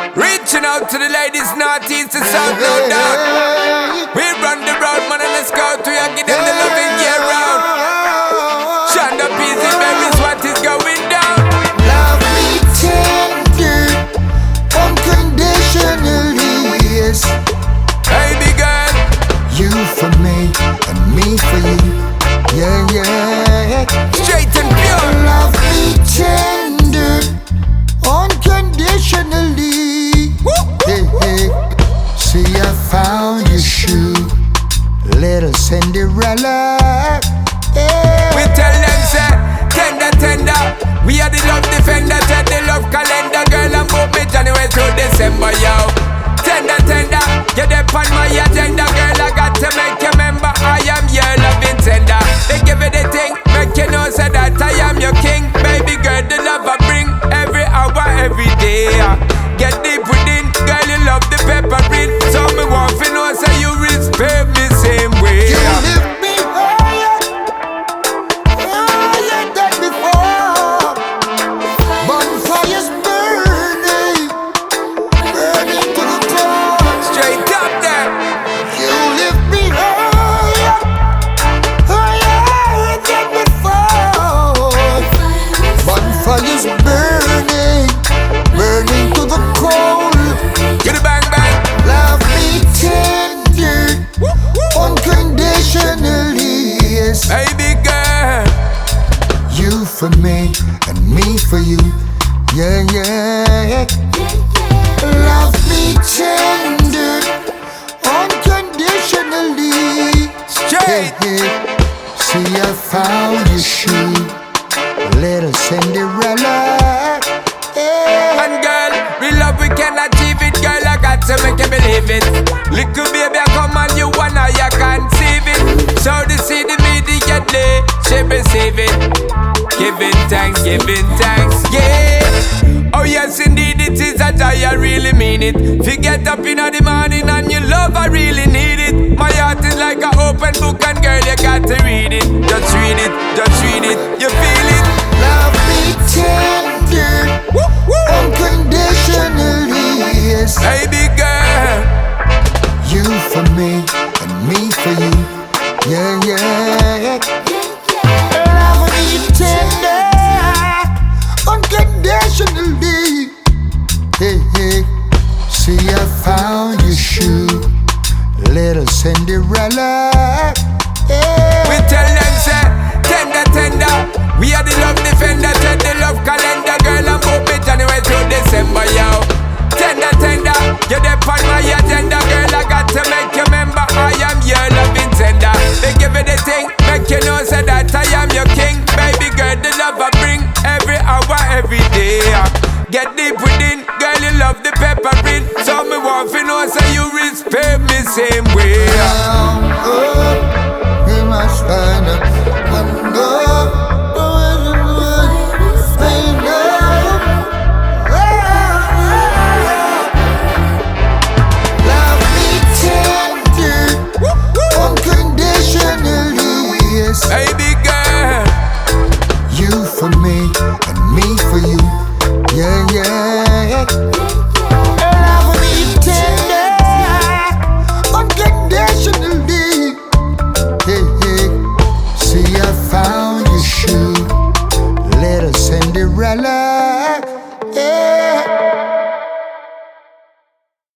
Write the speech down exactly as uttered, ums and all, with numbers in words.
Reaching out to the ladies, north, east, and south, no doubt. We run the road, man, and let's go to you, give them the loving year round. Shonda Peasy, baby's what is going down. Love me tender, unconditionally, yes. Baby girl, you for me and me for you, yeah, yeah. straight and pure. Love me tender, unconditionally. Hey, hey. See, I found your shoe, little Cinderella. Yeah. We tell them, say, tender, tender. We are the love defender, tell the love calendar. Girl, I'm both me January through December, yo. Tender, tender, you're there on my agenda. Girl, I got to make you remember I am your loving tender. They give you the thing, make you know say that I am your king. Baby girl, the love I bring every hour, every day. Get deep within, girl, you love the peppering. So me want to know say you respect me same way. You lift me higher, higher than before. Bonfires burning, burning to the core. Straight up there. You lift me higher, higher than before. Bonfires burning, burning to the core. Get it bang bang. Love me tender, unconditionally, yes. Baby girl, You for me and me for you, yeah, yeah. Love me tender, unconditionally. straight. Hey, hey. See, I found your shoe, little Cinderella. Yeah. And girl, we love we can achieve it. Girl, I got to make you believe it. Little baby, I come and you wanna, you conceive it. So the see the immediately, she receive it. Giving thanks, giving thanks, yeah. Oh yes, indeed, it is that I really mean it. If you get up in the morning and you love, I really need it. My heart is like an open book and girl, you got to read it. Just read it, just read it, you feel it. Love me tender, Woo, woo. unconditionally, yes. Baby girl, You for me and me for you, yeah, yeah. Love me tender, unconditionally. Hey, hey. See, I found your shoe, little Cinderella. Yeah. we tell them say, tender, tender. We are the love defender, tell the love calendar. Girl, I'm both me January through December, yo. Tender, tender, you're there on my agenda. Girl, I got to make you remember I am your loving tender. They give you the thing, make you know say that I am your king. Baby girl, the love I bring every hour, every day. Get deep within, girl, you love the peppering. So me want to know say you respect me same way. Down, up, in my spine, one go.